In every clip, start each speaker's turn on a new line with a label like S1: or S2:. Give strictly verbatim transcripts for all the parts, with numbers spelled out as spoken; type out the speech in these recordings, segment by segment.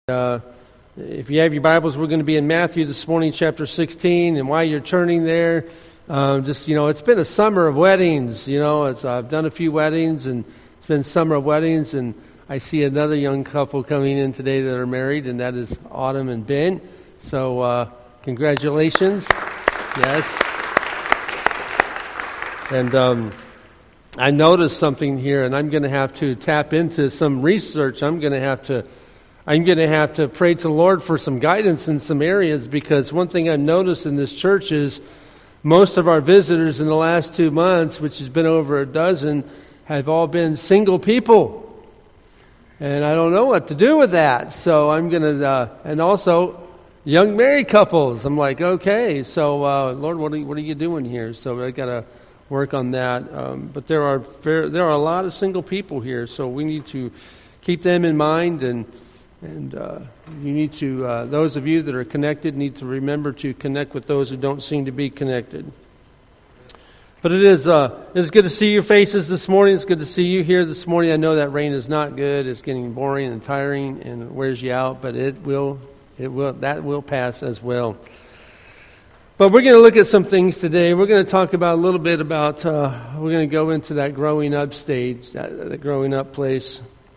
S1: Uh, if you have your Bibles, we're going to be in Matthew this morning, chapter sixteen. And while you're turning there, um, just, you know, it's been a summer of weddings. You know, it's, I've done a few weddings, and it's been summer of weddings. And I see another young couple coming in today that are married, and that is Autumn and Ben. So, uh, congratulations. Yes. And um, I noticed something here, and I'm going to have to tap into some research. I'm going to have to I'm going to have to pray to the Lord for some guidance in some areas, because one thing I've noticed in this church is most of our visitors in the last two months, which has been over a dozen, have all been single people. And I don't know what to do with that. So I'm going to, uh, and also young married couples. I'm like, okay, so uh, Lord, what are, you, what are you doing here? So I got to work on that. Um, but there are very, there are a lot of single people here, so we need to keep them in mind. And And uh, you need to, uh, those of you that are connected need to remember to connect with those who don't seem to be connected. But it is uh, it's good to see your faces this morning. It's good to see you here this morning. I know that rain is not good. It's getting boring and tiring and it wears you out, but it will, it will, that will pass as well. But we're going to look at some things today. We're going to talk about a little bit about, uh, we're going to go into that growing up stage, that, that growing up place.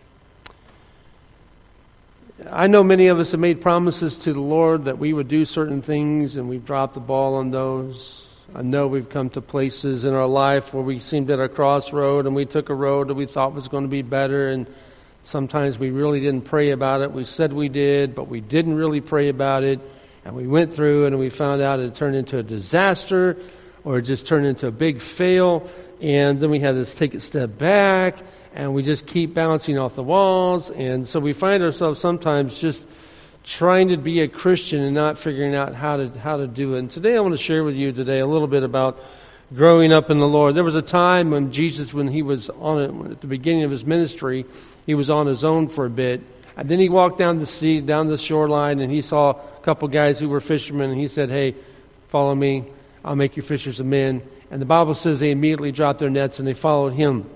S1: I know many of us have made promises to the Lord that we would do certain things, and we've dropped the ball on those. I know we've come to places in our life where we seemed at a crossroad, and we took a road that we thought was going to be better, and sometimes we really didn't pray about it. We said we did, but we didn't really pray about it, and we went through and we found out it turned into a disaster, or it just turned into a big fail, and then we had to take a step back, and we just keep bouncing off the walls. And so we find ourselves sometimes just trying to be a Christian and not figuring out how to how to do it. And today I want to share with you today a little bit about growing up in the Lord. There was a time when Jesus, when he was on it, at the beginning of his ministry, he was on his own for a bit. And then he walked down the sea, down the shoreline, and he saw a couple guys who were fishermen. And he said, "Hey, follow me. I'll make you fishers of men." And the Bible says they immediately dropped their nets and they followed him.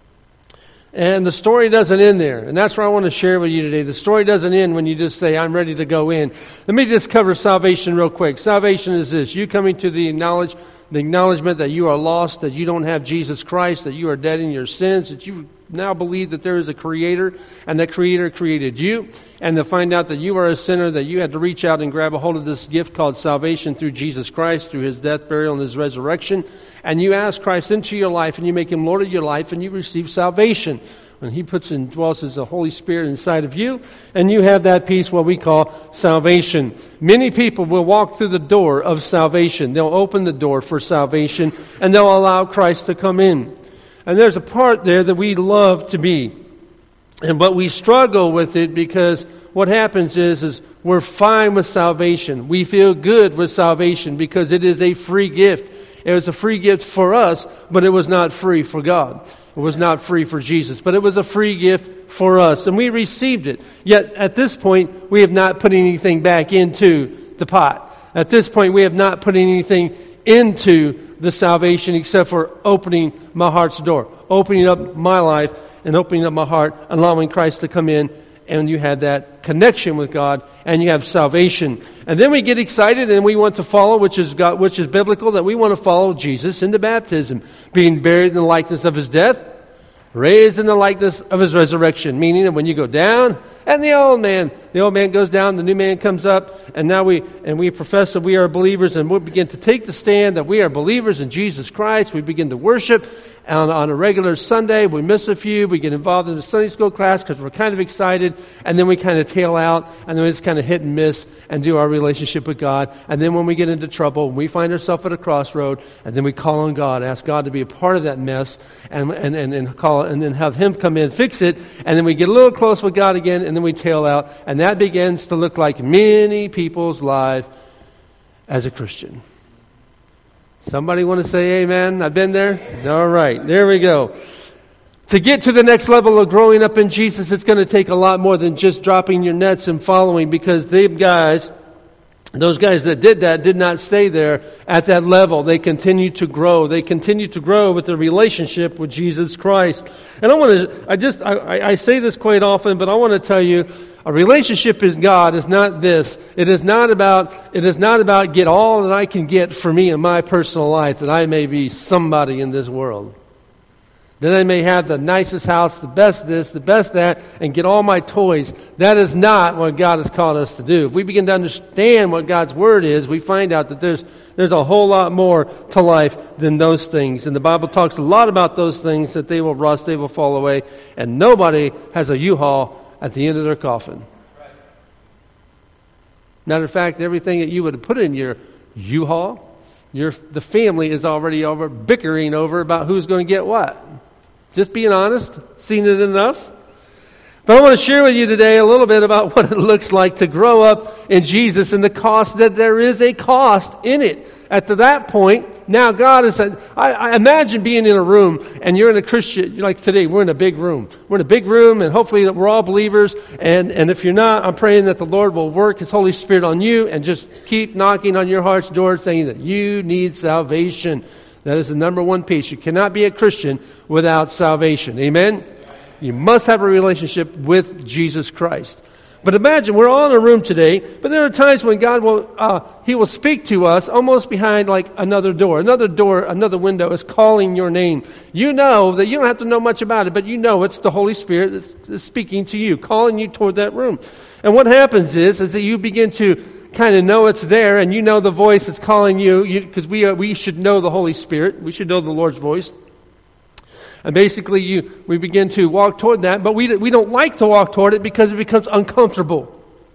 S1: And the story doesn't end there. And that's what I want to share with you today. The story doesn't end when you just say, "I'm ready to go in." Let me just cover salvation real quick. Salvation is this: you coming to the knowledge, the acknowledgement that you are lost, that you don't have Jesus Christ, that you are dead in your sins, that you now believe that there is a Creator, and that Creator created you, and to find out that you are a sinner, that you had to reach out and grab a hold of this gift called salvation through Jesus Christ, through His death, burial, and His resurrection, and you ask Christ into your life, and you make Him Lord of your life, and you receive salvation. When He puts and dwells as the Holy Spirit inside of you, and you have that peace, what we call salvation. Many people will walk through the door of salvation. They'll open the door for salvation, and they'll allow Christ to come in. And there's a part there that we love to be. And but we struggle with it because what happens is, is we're fine with salvation. We feel good with salvation because it is a free gift. It was a free gift for us, but it was not free for God. It was not free for Jesus, but it was a free gift for us, and we received it. Yet at this point, we have not put anything back into the pot. At this point, we have not put anything into the salvation except for opening my heart's door, opening up my life and opening up my heart, allowing Christ to come in, and you had that connection with God, and you have salvation. And then we get excited and we want to follow, which is God, which is biblical, that we want to follow Jesus into baptism, being buried in the likeness of His death, raised in the likeness of His resurrection. Meaning that when you go down, and the old man, the old man goes down, the new man comes up, and now we and we profess that we are believers, and we begin to take the stand that we are believers in Jesus Christ. We begin to worship on, on a regular Sunday. We miss a few. We get involved in the Sunday school class because we're kind of excited, and then we kind of tail out, and then we just kind of hit and miss and do our relationship with God. And then when we get into trouble, we find ourselves at a crossroad, and then we call on God, ask God to be a part of that mess, and and and, and call and then have Him come in, fix it, and then we get a little close with God again, and then we tail out, and that begins to look like many people's lives as a Christian. Somebody want to say amen? I've been there? All right, there we go. To get to the next level of growing up in Jesus, it's going to take a lot more than just dropping your nets and following, because them guys Those guys that did that did not stay there at that level. They continued to grow. They continued to grow with their relationship with Jesus Christ. And I want to, I just, I, I say this quite often, but I want to tell you, a relationship with God is not this. It is not about, it is not about get all that I can get for me in my personal life, that I may be somebody in this world. That I may have the nicest house, the best this, the best that, and get all my toys. That is not what God has called us to do. If we begin to understand what God's Word is, we find out that there's there's a whole lot more to life than those things. And the Bible talks a lot about those things, that they will rust, they will fall away, and nobody has a U-Haul at the end of their coffin. Matter of fact, everything that you would put in your U-Haul, your the family is already over bickering over about who's going to get what. Just being honest, seen it enough. But I want to share with you today a little bit about what it looks like to grow up in Jesus and the cost, that there is a cost in it. At to that point, now God is, I, I imagine being in a room and you're in a Christian, like today, we're in a big room. We're in a big room and hopefully we're all believers. And, and if you're not, I'm praying that the Lord will work His Holy Spirit on you and just keep knocking on your heart's door saying that you need salvation. That is the number one piece. You cannot be a Christian without salvation. Amen? You must have a relationship with Jesus Christ. But imagine, we're all in a room today, but there are times when God will, uh, He will speak to us almost behind like another door. Another door, another window is calling your name. You know that you don't have to know much about it, but you know it's the Holy Spirit that's, that's speaking to you, calling you toward that room. And what happens is, is that you begin to kind of know it's there, and you know the voice is calling you, because we are, we should know the Holy Spirit. We should know the Lord's voice. And basically, you we begin to walk toward that, but we we don't like to walk toward it because it becomes uncomfortable.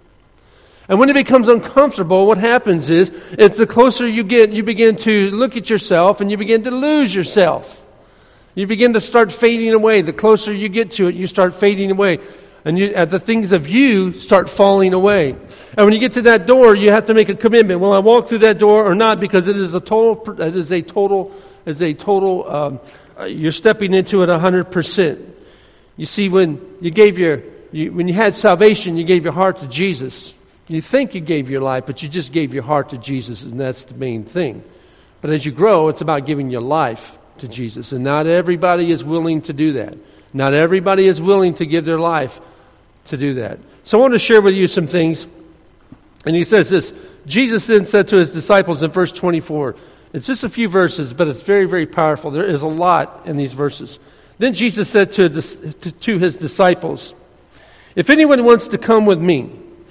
S1: And when it becomes uncomfortable, what happens is, it's the closer you get, you begin to look at yourself, and you begin to lose yourself. You begin to start fading away. The closer you get to it, you start fading away. And you, uh, the things of you start falling away. And when you get to that door, you have to make a commitment. Will I walk through that door or not? Because it is a total, it is a total, is a total, um, uh, you're stepping into it a hundred percent. You see, when you gave your, you, when you had salvation, you gave your heart to Jesus. You think you gave your life, but you just gave your heart to Jesus, and that's the main thing. But as you grow, it's about giving your life to Jesus. And not everybody is willing to do that. Not everybody is willing to give their life to do that. So I want to share with you some things. And he says this, Jesus then said to His disciples in verse twenty-four, it's just a few verses, but it's very, very powerful. There is a lot in these verses. Then Jesus said to, to, to His disciples, if anyone wants to come with me.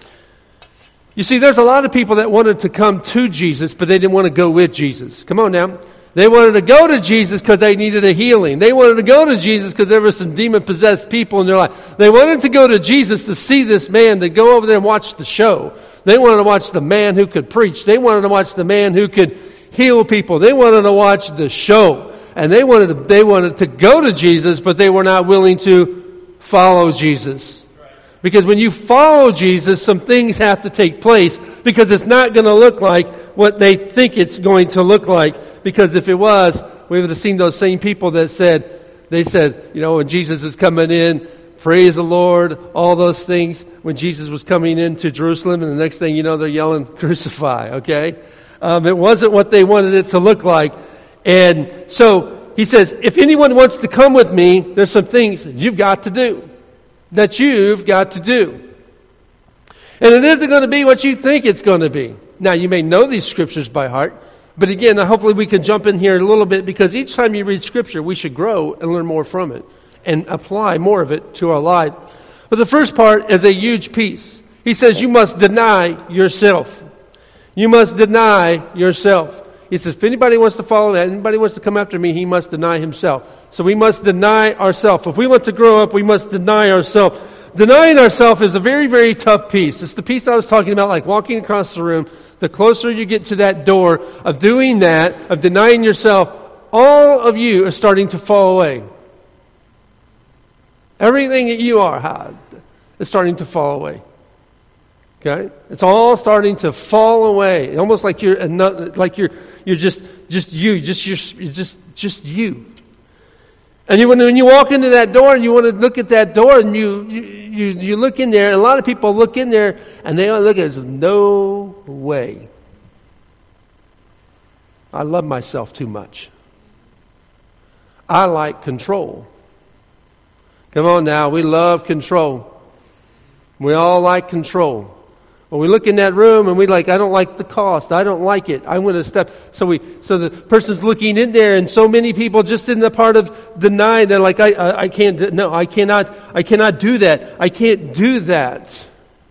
S1: You see, there's a lot of people that wanted to come to Jesus, but they didn't want to go with Jesus. Come on now. They wanted to go to Jesus because they needed a healing. They wanted to go to Jesus because there were some demon-possessed people in their life. They wanted to go to Jesus to see this man, to go over there and watch the show. They wanted to watch the man who could preach. They wanted to watch the man who could heal people. They wanted to watch the show. And they wanted to, they wanted to go to Jesus, but they were not willing to follow Jesus. Because when you follow Jesus, some things have to take place, because it's not going to look like what they think it's going to look like. Because if it was, we would have seen those same people that said, they said, you know, when Jesus is coming in, praise the Lord, all those things. When Jesus was coming into Jerusalem, and the next thing you know, they're yelling, crucify, okay? Um, it wasn't what they wanted it to look like. And so he says, if anyone wants to come with me, there's some things you've got to do. That you've got to do. And it isn't going to be what you think it's going to be. Now, you may know these scriptures by heart, but again, hopefully we can jump in here a little bit, because each time you read scripture, we should grow and learn more from it and apply more of it to our life. But the first part is a huge piece. He says you must deny yourself. You must deny yourself. He says, if anybody wants to follow that, anybody wants to come after me, he must deny himself. So we must deny ourselves. If we want to grow up, we must deny ourselves. Denying ourselves is a very, very tough piece. It's the piece I was talking about, like walking across the room. The closer you get to that door of doing that, of denying yourself, all of you are starting to fall away. Everything that you are is starting to fall away. Okay, it's all starting to fall away. Almost like you're another, like you're you're just just you, just you're, you're just just you. And you, when when you walk into that door and you want to look at that door and you you you, you look in there, and a lot of people look in there and they don't look at it as no way. I love myself too much. I like control. Come on now, we love control. We all like control. When we look in that room and we like, I don't like the cost. I don't like it. I want to step. So we, so the person's looking in there, and so many people just in the part of deny. They're like, I, I, I can't. No, I cannot. I cannot do that. I can't do that.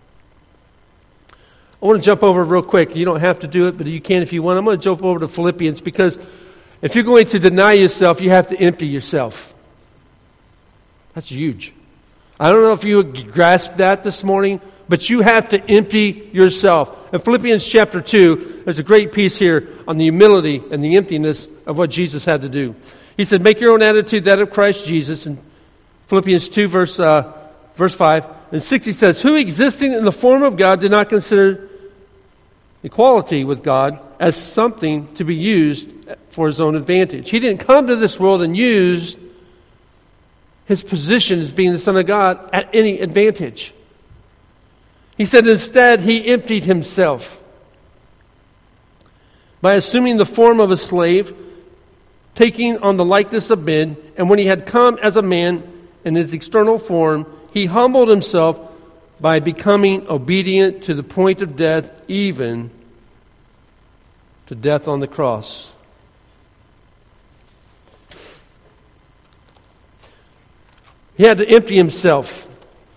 S1: I want to jump over real quick. You don't have to do it, but you can if you want. I'm going to jump over to Philippians, because if you're going to deny yourself, you have to empty yourself. That's huge. I don't know if you grasped that this morning, but you have to empty yourself. In Philippians chapter two, there's a great piece here on the humility and the emptiness of what Jesus had to do. He said, make your own attitude that of Christ Jesus. In Philippians two, verse uh, verse five and six, he says, who existing in the form of God did not consider equality with God as something to be used for his own advantage. He didn't come to this world and use his position as being the Son of God at any advantage. He said instead he emptied himself by assuming the form of a slave, taking on the likeness of men, and when he had come as a man in his external form, he humbled himself by becoming obedient to the point of death, even to death on the cross. He had to empty himself.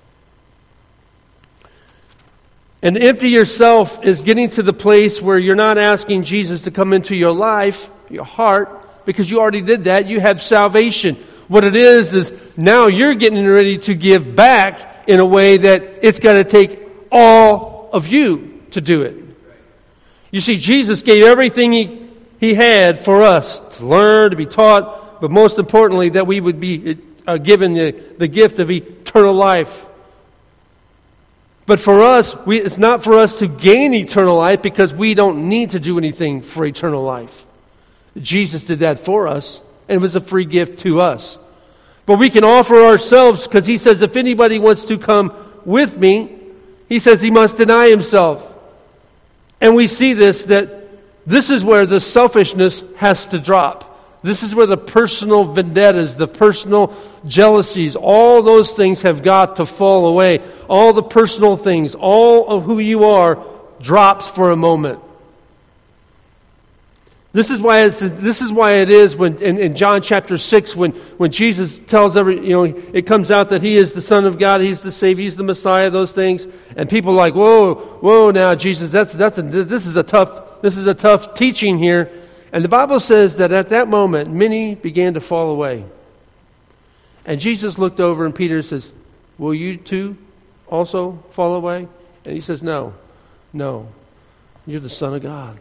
S1: And to empty yourself is getting to the place where you're not asking Jesus to come into your life, your heart, because you already did that. You have salvation. What it is, is now you're getting ready to give back in a way that it's going to take all of you to do it. You see, Jesus gave everything he, he had for us to learn, to be taught, but most importantly, that we would be uh, given the, the gift of eternal life. But for us, we, it's not for us to gain eternal life, because we don't need to do anything for eternal life. Jesus did that for us, and it was a free gift to us. But we can offer ourselves, because he says, if anybody wants to come with me, he says he must deny himself. And we see this, that this is where the selfishness has to drop. This is where the personal vendettas, the personal jealousies, all those things have got to fall away. All the personal things, all of who you are drops for a moment. This is why it's, this is why it is when in, in John chapter six, when, when Jesus tells every, you know, it comes out that he is the Son of God, he's the Savior, he's the Messiah, those things, and people are like, whoa, whoa, now Jesus, that's that's a, this is a tough this is a tough teaching here. And the Bible says that at that moment, many began to fall away. And Jesus looked over and Peter says, will you too also fall away? And he says, no, no, you're the Son of God.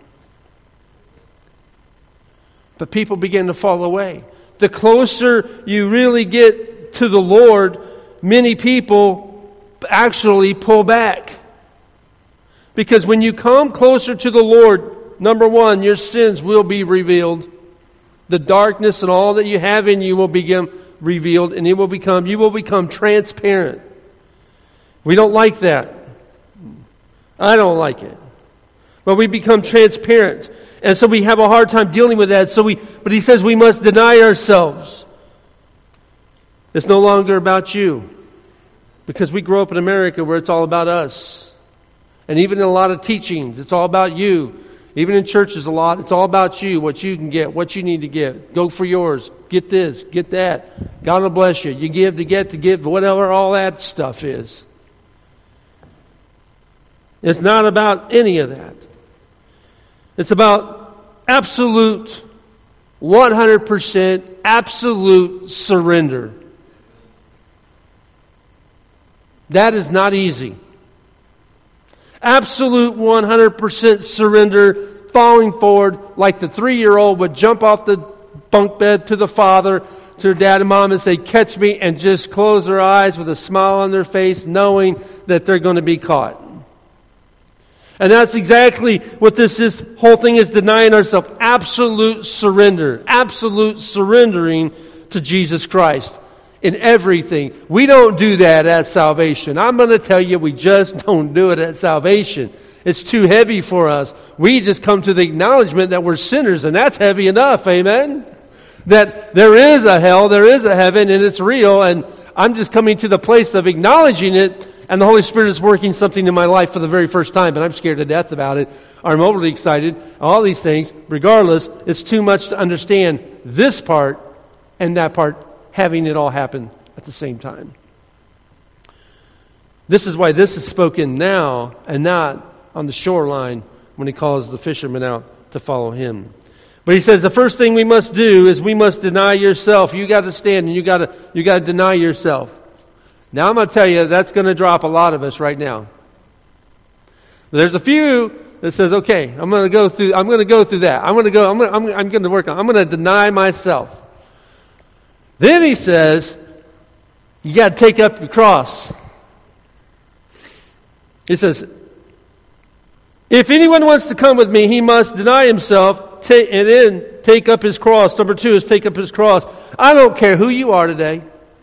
S1: But people begin to fall away. The closer you really get to the Lord, many people actually pull back. Because when you come closer to the Lord, number one, your sins will be revealed. The darkness and all that you have in you will become revealed, and it will become, you will become transparent. We don't like that. I don't like it. But we become transparent. And so we have a hard time dealing with that. So we, but he says we must deny ourselves. It's no longer about you. Because we grew up in America where it's all about us. And even in a lot of teachings, it's all about you. Even in churches a lot, it's all about you, what you can get, what you need to get. Go for yours. Get this, get that. God will bless you. You give to get to give, whatever all that stuff is. It's not about any of that. It's about absolute, one hundred percent absolute surrender. That is not easy. Absolute one hundred percent surrender, falling forward like the three-year-old would jump off the bunk bed to the father, to their dad and mom and say, catch me, and just close their eyes with a smile on their face, knowing that they're going to be caught. And that's exactly what this is, whole thing is, denying ourselves. Absolute surrender. Absolute surrendering to Jesus Christ in everything. We don't do that at salvation. I'm going to tell you, we just don't do it at salvation. It's too heavy for us. We just come to the acknowledgement that we're sinners, and that's heavy enough, amen? That there is a hell, there is a heaven, and it's real, and I'm just coming to the place of acknowledging it, and the Holy Spirit is working something in my life for the very first time, but I'm scared to death about it. I'm overly excited. All these things, regardless, it's too much to understand this part and that part, having it all happen at the same time. This is why this is spoken now and not on the shoreline when he calls the fishermen out to follow him. But he says the first thing we must do is we must deny yourself. You got to stand and you got to you got to deny yourself. Now I'm going to tell you that's going to drop a lot of us right now. There's a few that says, "Okay, I'm going to go through. I'm going to go through that. I'm going to go. I'm going. I'm, I'm going to work on. I'm going to deny myself." Then he says, "You got to take up your cross." He says, "If anyone wants to come with me, he must deny himself take, and then take up his cross." Number two is take up his cross. I don't care who you are today.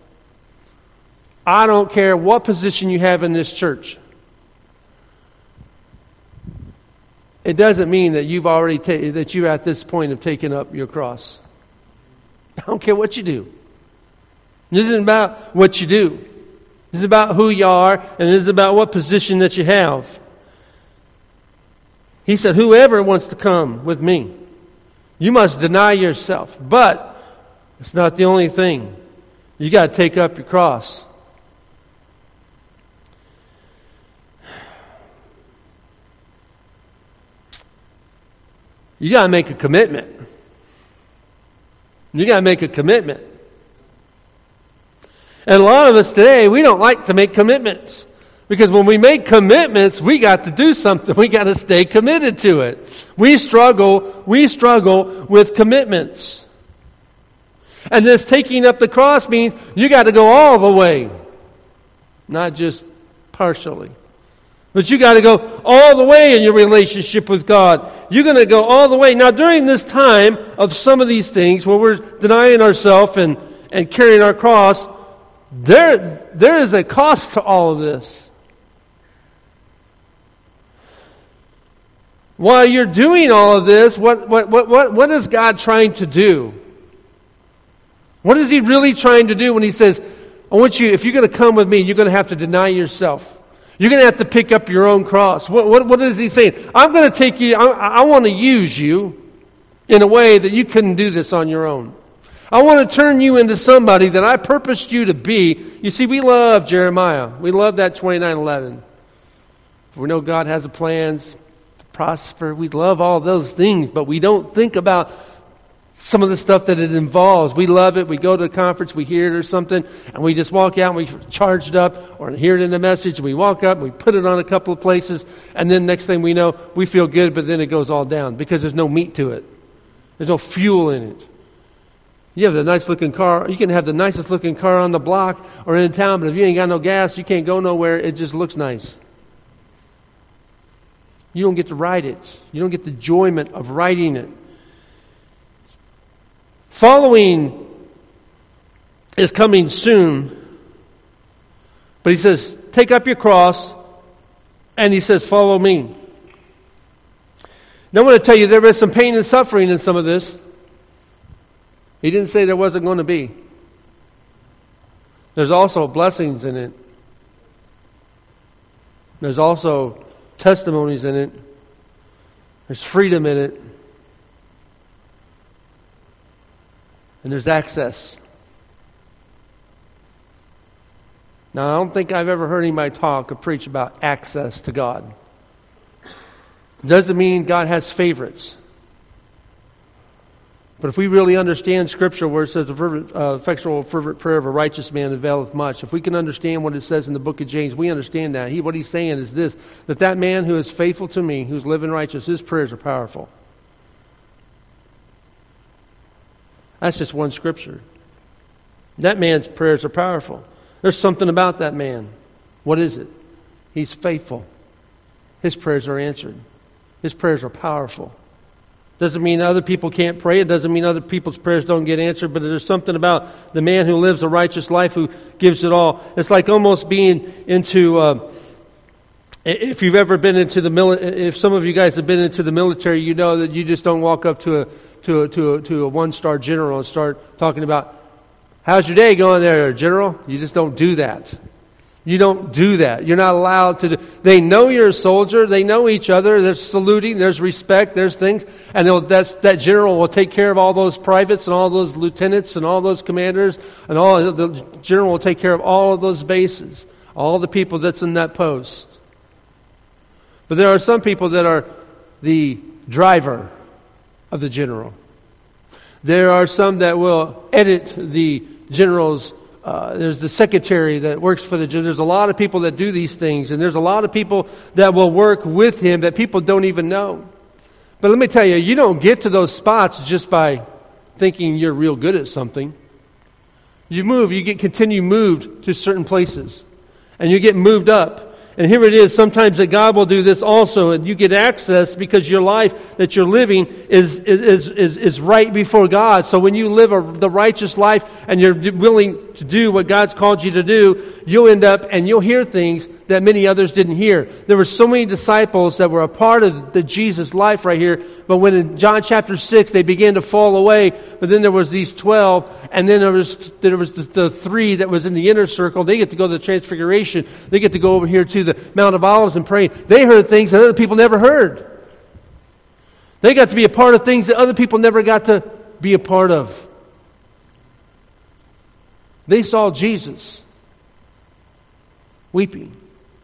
S1: I don't care what position you have in this church. It doesn't mean that you've already ta- that you're at this point of taking up your cross. I don't care what you do. This isn't about what you do. This is about who you are, and this is about what position that you have. He said, "Whoever wants to come with me, you must deny yourself." But it's not the only thing. You got to take up your cross. You got to make a commitment. You got to make a commitment. And a lot of us today, we don't like to make commitments. Because when we make commitments, we got to do something. We got to stay committed to it. We struggle, we struggle with commitments. And this taking up the cross means you got to go all the way. Not just partially. But you got to go all the way in your relationship with God. You're going to go all the way. Now during this time of some of these things where we're denying ourselves and, and carrying our cross, there, there is a cost to all of this. While you're doing all of this, what, what, what, what, what is God trying to do? What is He really trying to do when He says, I want you, if you're going to come with me, you're going to have to deny yourself. You're going to have to pick up your own cross. What, what, what is He saying? I'm going to take you, I, I want to use you in a way that you couldn't do this on your own. I want to turn you into somebody that I purposed you to be. You see, we love Jeremiah. We love that twenty-nine eleven. We know God has a plans to prosper. We love all those things, but we don't think about some of the stuff that it involves. We love it. We go to a conference, we hear it or something, and we just walk out and we charge it up, or hear it in the message, and we walk up and we put it on a couple of places, and then next thing we know, we feel good, but then it goes all down because there's no meat to it. There's no fuel in it. You have the nice looking car. You can have the nicest looking car on the block or in town, but if you ain't got no gas, you can't go nowhere. It just looks nice. You don't get to ride it. You don't get the enjoyment of riding it. Following is coming soon. But He says, take up your cross, and He says, follow me. Now I want to tell you, there is some pain and suffering in some of this. He didn't say there wasn't going to be. There's also blessings in it. There's also testimonies in it. There's freedom in it. And there's access. Now, I don't think I've ever heard anybody talk or preach about access to God. It doesn't mean God has favorites. But if we really understand Scripture where it says the fervent, uh, effectual fervent prayer of a righteous man availeth much, if we can understand what it says in the book of James, we understand that. He, what he's saying is this, that that man who is faithful to me, who's living righteous, his prayers are powerful. That's just one Scripture. That man's prayers are powerful. There's something about that man. What is it? He's faithful. His prayers are answered. His prayers are powerful. Doesn't mean other people can't pray. It doesn't mean other people's prayers don't get answered. But there's something about the man who lives a righteous life, who gives it all. It's like almost being into uh, If you've ever been into the mili- if some of you guys have been into the military, you know that you just don't walk up to a to a, to a, to a one-star general and start talking about, how's your day going there, General? You just don't do that. You don't do that. You're not allowed to do. They know you're a soldier. They know each other. There's saluting. There's respect. There's things. And they'll- that's, that general will take care of all those privates and all those lieutenants and all those commanders. And all the general will take care of all of those bases. All the people that's in that post. But there are some people that are the driver of the general. There are some that will edit the general's. Uh, there's the secretary that works for the general. There's a lot of people that do these things, and there's a lot of people that will work with him that people don't even know. But let me tell you, you don't get to those spots just by thinking you're real good at something. You move, you get continue moved to certain places, and you get moved up. And here it is, sometimes that God will do this also, and you get access because your life that you're living is is is, is right before God. So when you live a, the righteous life and you're willing to do what God's called you to do, you'll end up and you'll hear things that many others didn't hear. There were so many disciples that were a part of the Jesus life right here, but when in John chapter six they began to fall away, but then there was these twelve, and then there was there was the, the three that was in the inner circle. They get to go to the Transfiguration. They get to go over here to the Mount of Olives and pray. They heard things that other people never heard. They got to be a part of things that other people never got to be a part of. They saw Jesus weeping,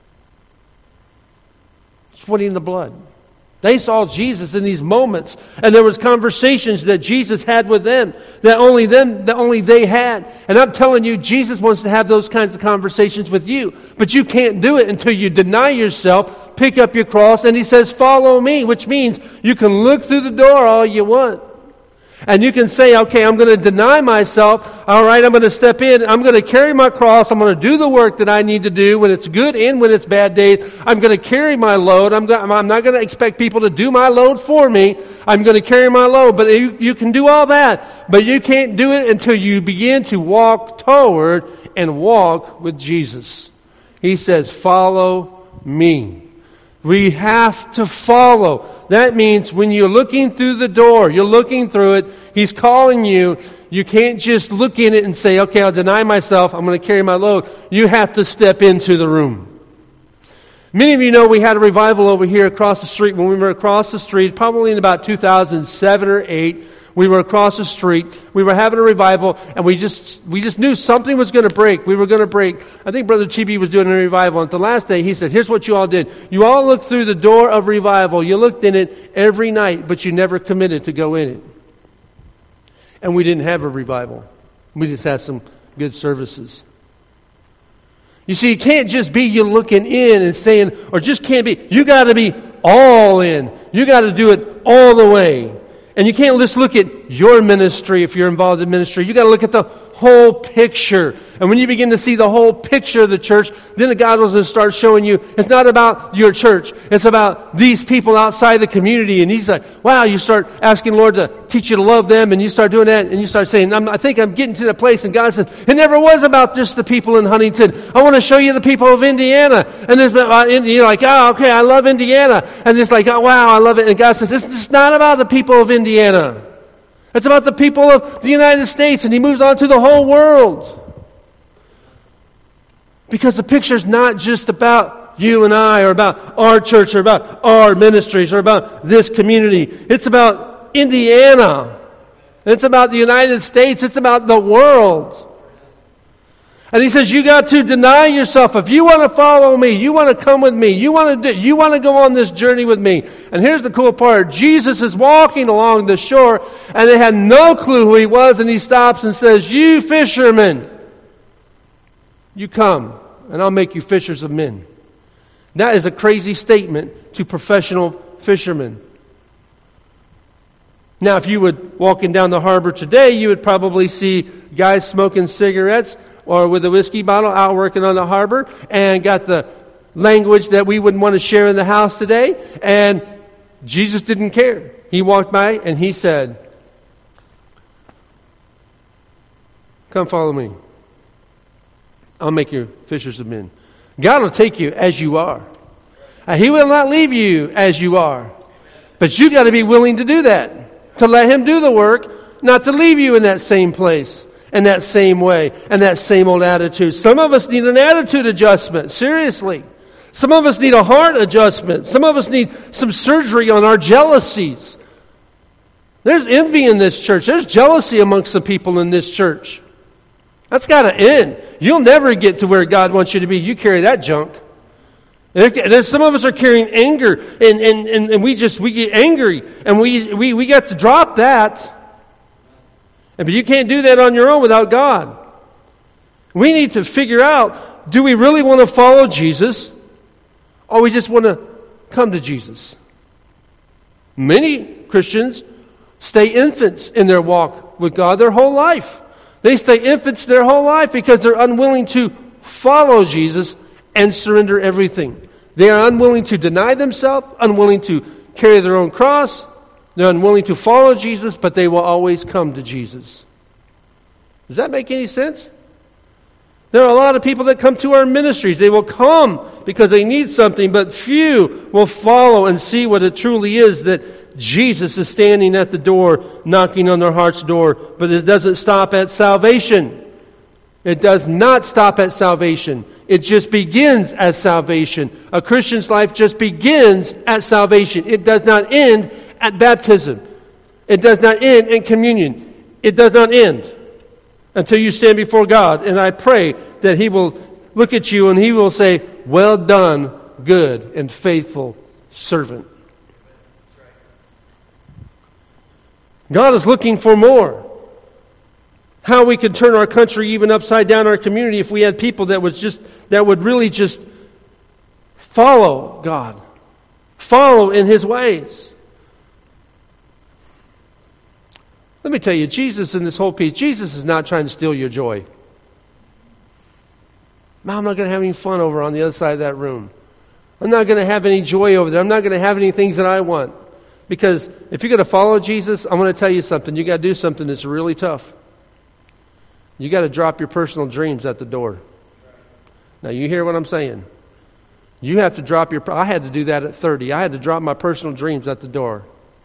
S1: sweating the blood. They saw Jesus in these moments, and there was conversations that Jesus had with them that only them, that only they had. And I'm telling you, Jesus wants to have those kinds of conversations with you, but you can't do it until you deny yourself, pick up your cross, and He says, "Follow me," which means you can look through the door all you want. And you can say, okay, I'm going to deny myself. All right, I'm going to step in. I'm going to carry my cross. I'm going to do the work that I need to do when it's good and when it's bad days. I'm going to carry my load. I'm, go- I'm not going to expect people to do my load for me. I'm going to carry my load. But you, you can do all that. But you can't do it until you begin to walk toward and walk with Jesus. He says, follow me. We have to follow. That means when you're looking through the door, you're looking through it, He's calling you. You can't just look in it and say, okay, I'll deny myself, I'm going to carry my load. You have to step into the room. Many of you know we had a revival over here across the street. When we were across the street, probably in about two thousand seven or eight, we were across the street. We were having a revival, and we just we just knew something was going to break. We were going to break. I think Brother Chibi was doing a revival. And the last day, he said, here's what you all did. You all looked through the door of revival. You looked in it every night, but you never committed to go in it. And we didn't have a revival. We just had some good services. You see, it can't just be you looking in and saying, or just can't be. You got to be all in. You got to do it all the way. And you can't just look at your ministry if you're involved in ministry. You got to look at the whole picture. And when you begin to see the whole picture of the church, then God will just start showing you it's not about your church. It's about these people outside the community. And He's like, wow, you start asking Lord to teach you to love them, and you start doing that, and you start saying, I'm, I think I'm getting to that place. And God says, it never was about just the people in Huntington. I want to show you the people of Indiana. And there's, uh, you're like, oh, okay, I love Indiana. And it's like, oh, wow, I love it. And God says, it's not about the people of Indiana. It's about the people of the United States. And He moves on to the whole world. Because the picture's not just about you and I, or about our church, or about our ministries, or about this community. It's about Indiana. It's about the United States. It's about the world. And He says, you got to deny yourself. If you want to follow me, you want to come with me, you want to do, you want to go on this journey with me. And here's the cool part. Jesus is walking along the shore, and they had no clue who He was, and He stops and says, you fishermen, you come, and I'll make you fishers of men. That is a crazy statement to professional fishermen. Now, if you were walking down the harbor today, you would probably see guys smoking cigarettes or with a whiskey bottle out working on the harbor, and got the language that we wouldn't want to share in the house today. And Jesus didn't care. He walked by and He said, come follow me. I'll make you fishers of men. God will take you as you are. He will not leave you as you are. But you got to be willing to do that. To let Him do the work, not to leave you in that same place, in that same way, and that same old attitude. Some of us need an attitude adjustment, seriously. Some of us need a heart adjustment. Some of us need some surgery on our jealousies. There's envy in this church. There's jealousy amongst some people in this church. That's got to end. You'll never get to where God wants you to be. You carry that junk. There's some of us are carrying anger, and, and, and, and we just we get angry, and we, we, we got to drop that. But you can't do that on your own without God. We need to figure out, do we really want to follow Jesus, or we just want to come to Jesus? Many Christians stay infants in their walk with God their whole life. They stay infants their whole life because they're unwilling to follow Jesus and surrender everything. They are unwilling to deny themselves, unwilling to carry their own cross. They're unwilling to follow Jesus, but they will always come to Jesus. Does that make any sense? There are a lot of people that come to our ministries. They will come because they need something, but few will follow and see what it truly is, that Jesus is standing at the door, knocking on their heart's door. But it doesn't stop at salvation. It does not stop at salvation. It just begins at salvation. A Christian's life just begins at salvation. It does not end at baptism. It does not end in communion. It does not end until you stand before God. And I pray that He will look at you and He will say, "Well done, good and faithful servant." God is looking for more. How we could turn our country even upside down, our community, if we had people that was just that would really just follow God, follow in His ways. Let me tell you, Jesus in this whole piece, Jesus is not trying to steal your joy. No, I'm not going to have any fun over on the other side of that room. I'm not going to have any joy over there. I'm not going to have any things that I want. Because if you're going to follow Jesus, I'm going to tell you something. You got to do something that's really tough. You got to drop your personal dreams at the door. Now you hear what I'm saying? You have to drop your... I had to do that at thirty. I had to drop my personal dreams at the door.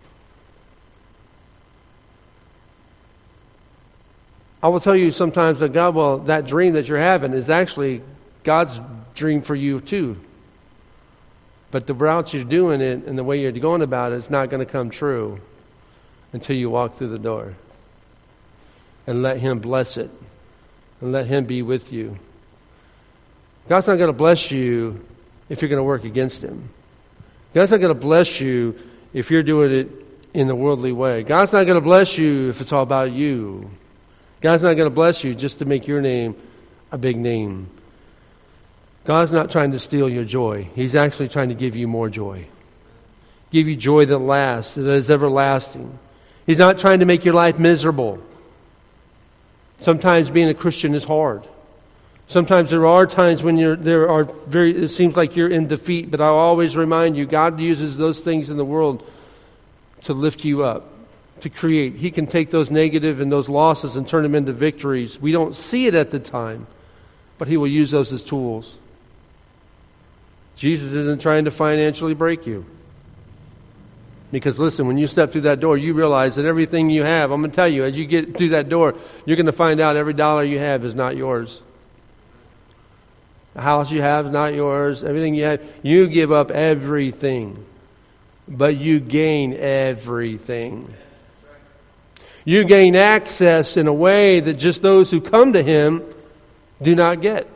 S1: I will tell you sometimes that God, well, that dream that you're having is actually God's dream for you too. But the route you're doing it and the way you're going about it is not going to come true until you walk through the door. And let Him bless it. And let Him be with you. God's not going to bless you if you're going to work against Him. God's not going to bless you if you're doing it in the worldly way. God's not going to bless you if it's all about you. God's not going to bless you just to make your name a big name. God's not trying to steal your joy. He's actually trying to give you more joy. Give you joy that lasts, that is everlasting. He's not trying to make your life miserable. Sometimes being a Christian is hard. Sometimes there are times when you're there are very it seems like you're in defeat, but I'll always remind you, God uses those things in the world to lift you up, to create. He can take those negative and those losses and turn them into victories. We don't see it at the time, but He will use those as tools. Jesus isn't trying to financially break you. Because listen, when you step through that door, you realize that everything you have, I'm going to tell you, as you get through that door, you're going to find out every dollar you have is not yours. The house you have is not yours. Everything you have, you give up everything. But you gain everything. You gain access in a way that just those who come to Him do not get.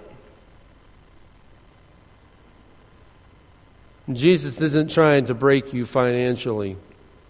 S1: Jesus isn't trying to break you financially.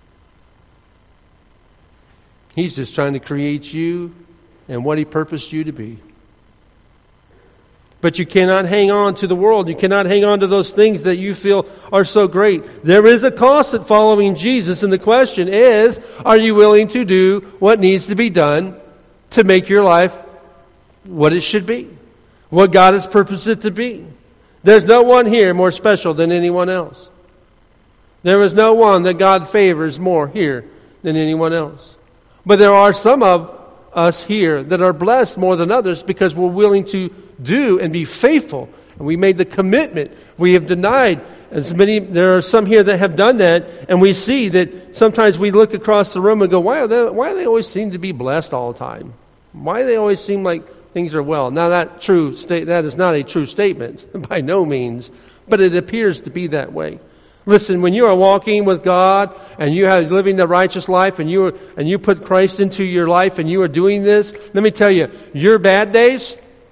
S1: He's just trying to create you and what He purposed you to be. But you cannot hang on to the world. You cannot hang on to those things that you feel are so great. There is a cost at following Jesus, and the question is, are you willing to do what needs to be done to make your life what it should be? What God has purposed it to be? There's no one here more special than anyone else. There is no one that God favors more here than anyone else. But there are some of us here that are blessed more than others because we're willing to do and be faithful And we made the commitment. We have denied. As many, there are some here that have done that, and we see that sometimes we look across the room and go, why are they, why do they always seem to be blessed all the time? Why do they always seem like things are well? Now that true state, that is not a true statement, by no means, but it appears to be that way. Listen, when you are walking with God and you are living the righteous life and you are, and you put Christ into your life and you are doing this, let me tell you, your bad days,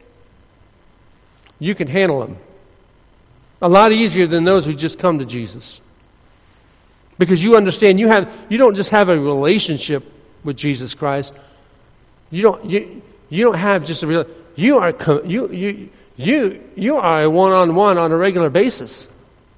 S1: you can handle them. A lot easier than those who just come to Jesus. Because you understand you have you don't just have a relationship with Jesus Christ. You don't you you don't have just a real you are you you you you are a one-on-one on a regular basis.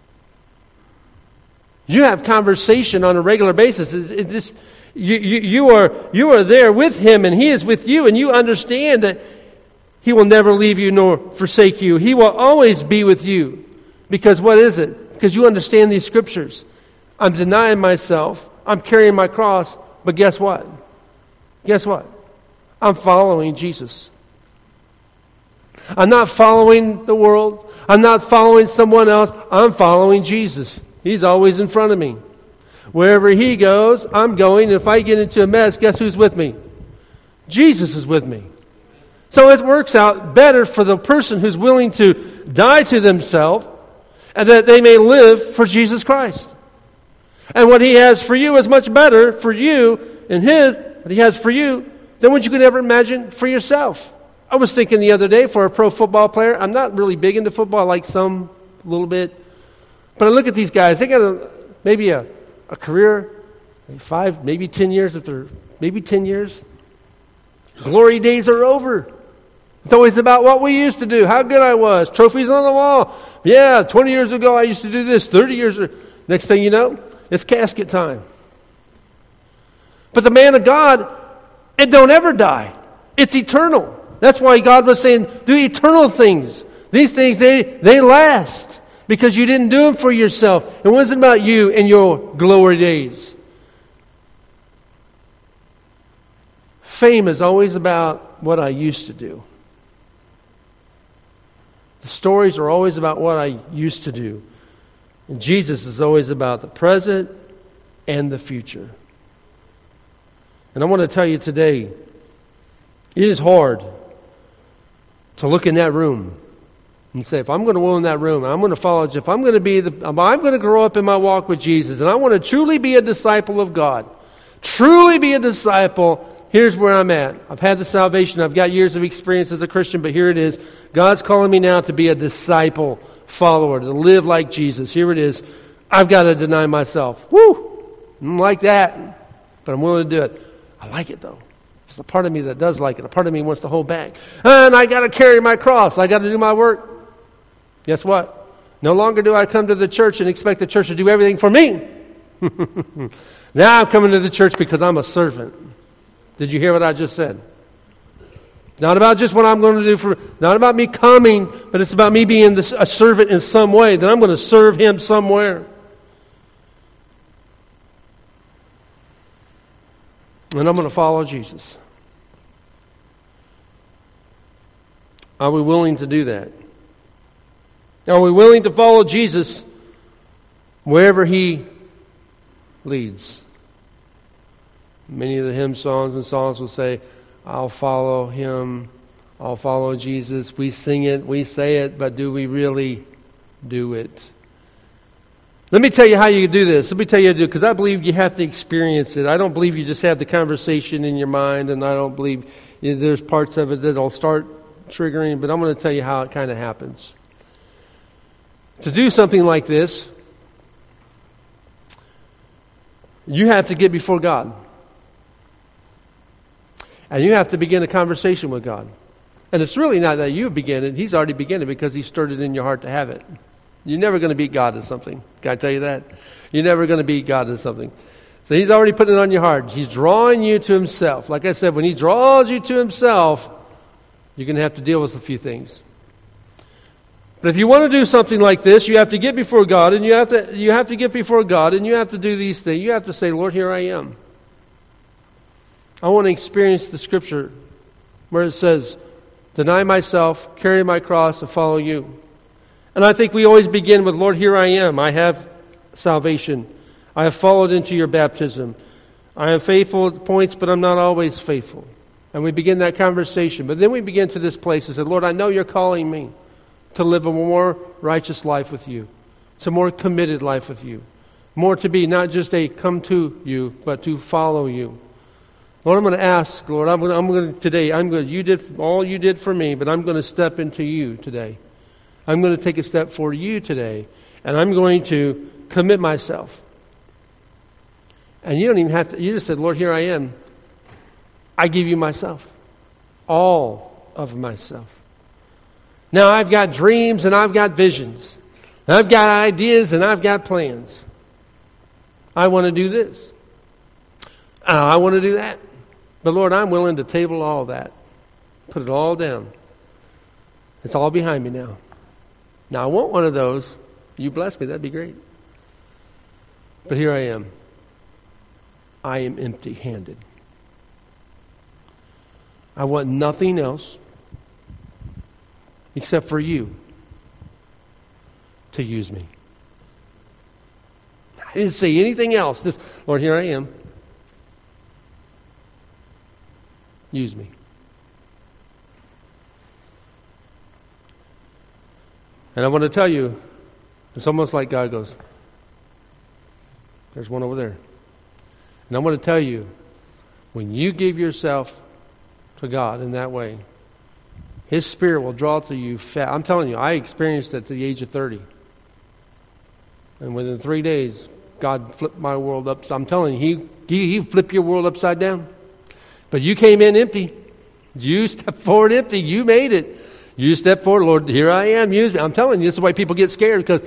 S1: You have conversation on a regular basis. It's, it's just, you, you, you are you are there with Him, and He is with you, and you understand that He will never leave you nor forsake you. He will always be with you. Because what is it? Because you understand these scriptures. I'm denying myself. I'm carrying my cross. But guess what? Guess what? I'm following Jesus. I'm not following the world. I'm not following someone else. I'm following Jesus. He's always in front of me. Wherever He goes, I'm going. If I get into a mess, guess who's with me? Jesus is with me. So it works out better for the person who's willing to die to themselves and that they may live for Jesus Christ. And what He has for you is much better for you in His, what He has for you, than what you could ever imagine for yourself. I was thinking the other day for a pro football player, I'm not really big into football, I like some a little bit. But I look at these guys, they got a, maybe a, a career, maybe five, maybe ten years, if they're, maybe ten years. Glory days are over. It's always about what we used to do, how good I was, trophies on the wall. Yeah, twenty years ago I used to do this, thirty years ago. Next thing you know, it's casket time. But the man of God, it don't ever die. It's eternal. That's why God was saying, do eternal things. These things, they, they last. Because you didn't do them for yourself. It wasn't about you and your glory days. Fame is always about what I used to do. The stories are always about what I used to do. And Jesus is always about the present and the future. And I want to tell you today, it is hard to look in that room and say, if I'm going to go in that room, I'm going to follow, if I'm going to be the, I'm going to grow up in my walk with Jesus, and I want to truly be a disciple of God, truly be a disciple, here's where I'm at. I've had the salvation, I've got years of experience as a Christian, but here it is. God's calling me now to be a disciple follower, to live like Jesus. Here it is. I've got to deny myself. Woo! I'm like that, but I'm willing to do it. I like it though. There's a part of me that does like it. A part of me wants to hold back. And I got to carry my cross. I got to do my work. Guess what? No longer do I come to the church and expect the church to do everything for me. Now I'm coming to the church because I'm a servant. Did you hear what I just said? Not about just what I'm going to do for, not about me coming, but it's about me being this, a servant in some way, that I'm going to serve Him somewhere. And I'm going to follow Jesus. Are we willing to do that? Are we willing to follow Jesus wherever He leads? Many of the hymn songs and songs will say, I'll follow Him, I'll follow Jesus. We sing it, we say it, but do we really do it? Let me tell you how you do this. Let me tell you how to do it, because I believe you have to experience it. I don't believe you just have the conversation in your mind, and I don't believe you know, there's parts of it that'll start triggering, but I'm going to tell you how it kind of happens. To do something like this, you have to get before God. And you have to begin a conversation with God. And it's really not that you begin it. He's already begun it because He stirred it in your heart to have it. You're never going to beat God at something. Can I tell you that? You're never going to beat God at something. So He's already putting it on your heart. He's drawing you to Himself. Like I said, when He draws you to Himself, you're going to have to deal with a few things. But if you want to do something like this, you have to get before God, and you have to you have to get before God, and you have to do these things. You have to say, Lord, here I am. I want to experience the Scripture where it says, deny myself, carry my cross, and follow You. And I think we always begin with, Lord, here I am. I have salvation. I have followed into your baptism. I am faithful at points, but I'm not always faithful. And we begin that conversation. But then we begin to this place and say, Lord, I know you're calling me to live a more righteous life with you. It's a more committed life with you. More to be not just a come to you, but to follow you. Lord, I'm going to ask, Lord, I'm going to, I'm going to today, I'm going to, you did all you did for me, but I'm going to step into you today. I'm going to take a step for you today, and I'm going to commit myself. And you don't even have to, you just said, Lord, here I am. I give you myself. All of myself. Now I've got dreams and I've got visions. And I've got ideas and I've got plans. I want to do this. Uh, I want to do that. But Lord, I'm willing to table all that. Put it all down. It's all behind me now. Now I want one of those. You bless me, that'd be great. But here I am. I am empty-handed. I want nothing else except for you to use me. I didn't say anything else. Just, Lord, here I am. Use me. And I want to tell you, it's almost like God goes, there's one over there. And I want to tell you, when you give yourself to God in that way, His Spirit will draw to you fast. I'm telling you, I experienced it at the age of thirty. And within three days, God flipped my world up. I'm telling you, He, he, he flipped your world upside down. But you came in empty. You stepped forward empty. You made it. You step forward, Lord, here I am. Use me. I'm telling you, this is why people get scared, because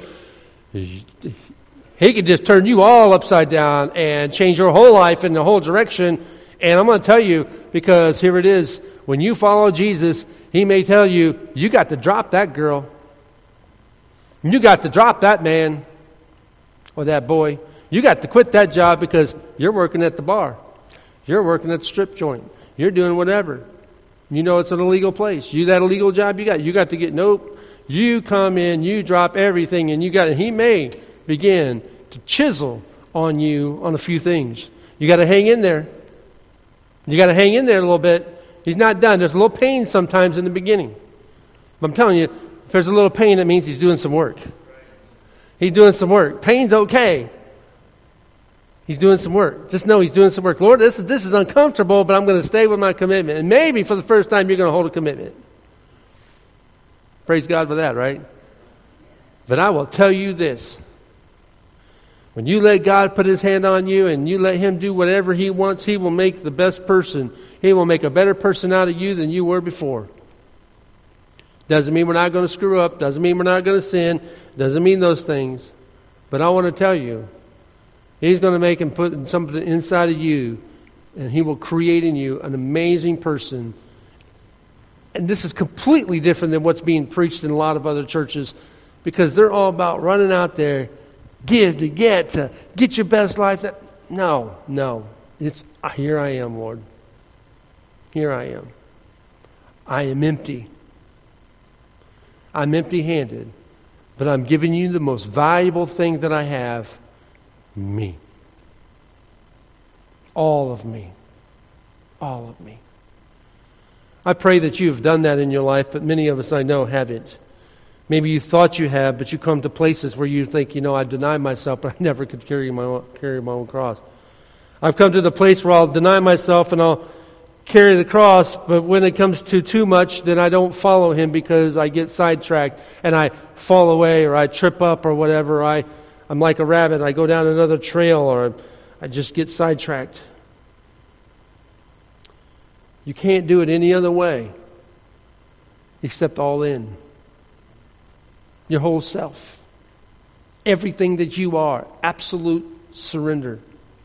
S1: He can just turn you all upside down and change your whole life in the whole direction. And I'm going to tell you, because here it is, when you follow Jesus, He may tell you, you got to drop that girl. You got to drop that man or that boy. You got to quit that job because you're working at the bar. You're working at the strip joint. You're doing whatever. You know it's an illegal place. You that illegal job you got, you got to get, nope. You come in, you drop everything, and you got, and He may begin to chisel on you on a few things. You got to hang in there. You got to hang in there a little bit. He's not done. There's a little pain sometimes in the beginning. But I'm telling you, if there's a little pain, that means He's doing some work. He's doing some work. Pain's okay. He's doing some work. Just know He's doing some work. Lord, this is, this is uncomfortable, but I'm going to stay with my commitment. And maybe for the first time, you're going to hold a commitment. Praise God for that, right? But I will tell you this. When you let God put His hand on you and you let Him do whatever He wants, He will make the best person. He will make a better person out of you than you were before. Doesn't mean we're not going to screw up. Doesn't mean we're not going to sin. Doesn't mean those things. But I want to tell you, He's going to make and put something inside of you, and He will create in you an amazing person. And this is completely different than what's being preached in a lot of other churches, because they're all about running out there, give to get, to get your best life. No, no. It's, here I am, Lord. Here I am. I am empty. I'm empty-handed, but I'm giving you the most valuable thing that I have, me. All of me. All of me. I pray that you have done that in your life, but many of us I know haven't. Maybe you thought you have, but you come to places where you think, you know, I deny myself, but I never could carry my own, carry my own cross. I've come to the place where I'll deny myself and I'll carry the cross, but when it comes to too much, then I don't follow Him because I get sidetracked and I fall away or I trip up or whatever. I, I'm like a rabbit. I go down another trail or I just get sidetracked. You can't do it any other way except all in. Your whole self. Everything that you are. Absolute surrender.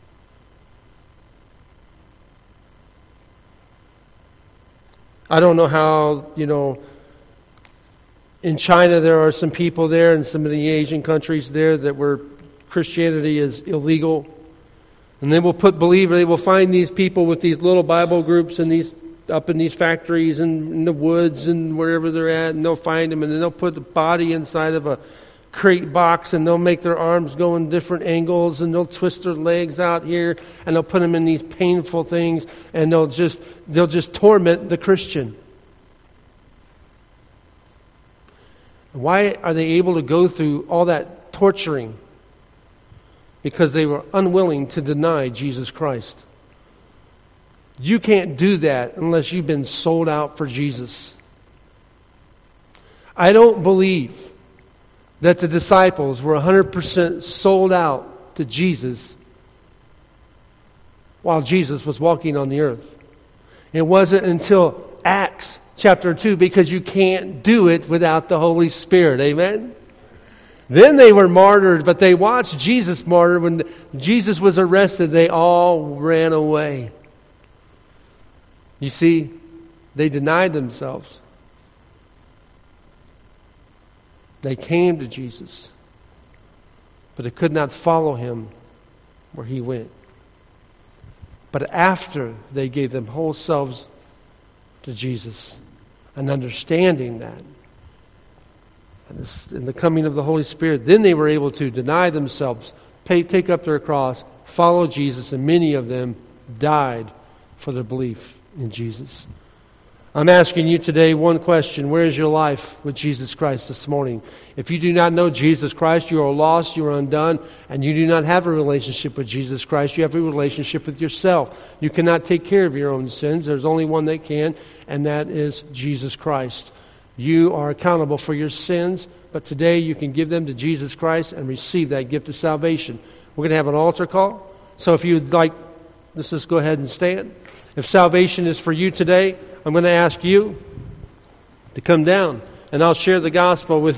S1: I don't know how, you know, in China there are some people there and some of the Asian countries there that where Christianity is illegal. And they will put believers, they will find these people with these little Bible groups and these up in these factories and in the woods and wherever they're at, and they'll find them, and then they'll put the body inside of a crate box, and they'll make their arms go in different angles, and they'll twist their legs out here, and they'll put them in these painful things, and they'll just they'll just torment the Christian. Why are they able to go through all that torturing? Because they were unwilling to deny Jesus Christ. You can't do that unless you've been sold out for Jesus. I don't believe that the disciples were one hundred percent sold out to Jesus while Jesus was walking on the earth. It wasn't until Acts chapter two, because you can't do it without the Holy Spirit. Amen? Then they were martyred, but they watched Jesus martyred. When Jesus was arrested, they all ran away. You see, they denied themselves. They came to Jesus, but they could not follow Him where He went. But after they gave them whole selves to Jesus, and understanding that, and, this, and the coming of the Holy Spirit, then they were able to deny themselves, pay, take up their cross, follow Jesus, and many of them died for their belief in Jesus. I'm asking you today one question. Where is your life with Jesus Christ this morning? If you do not know Jesus Christ, you are lost, you are undone, and you do not have a relationship with Jesus Christ. You have a relationship with yourself. You cannot take care of your own sins. There's only one that can, and that is Jesus Christ. You are accountable for your sins, but today you can give them to Jesus Christ and receive that gift of salvation. We're going to have an altar call. So if you'd like, let's just go ahead and stand. If salvation is for you today, I'm going to ask you to come down, and I'll share the gospel with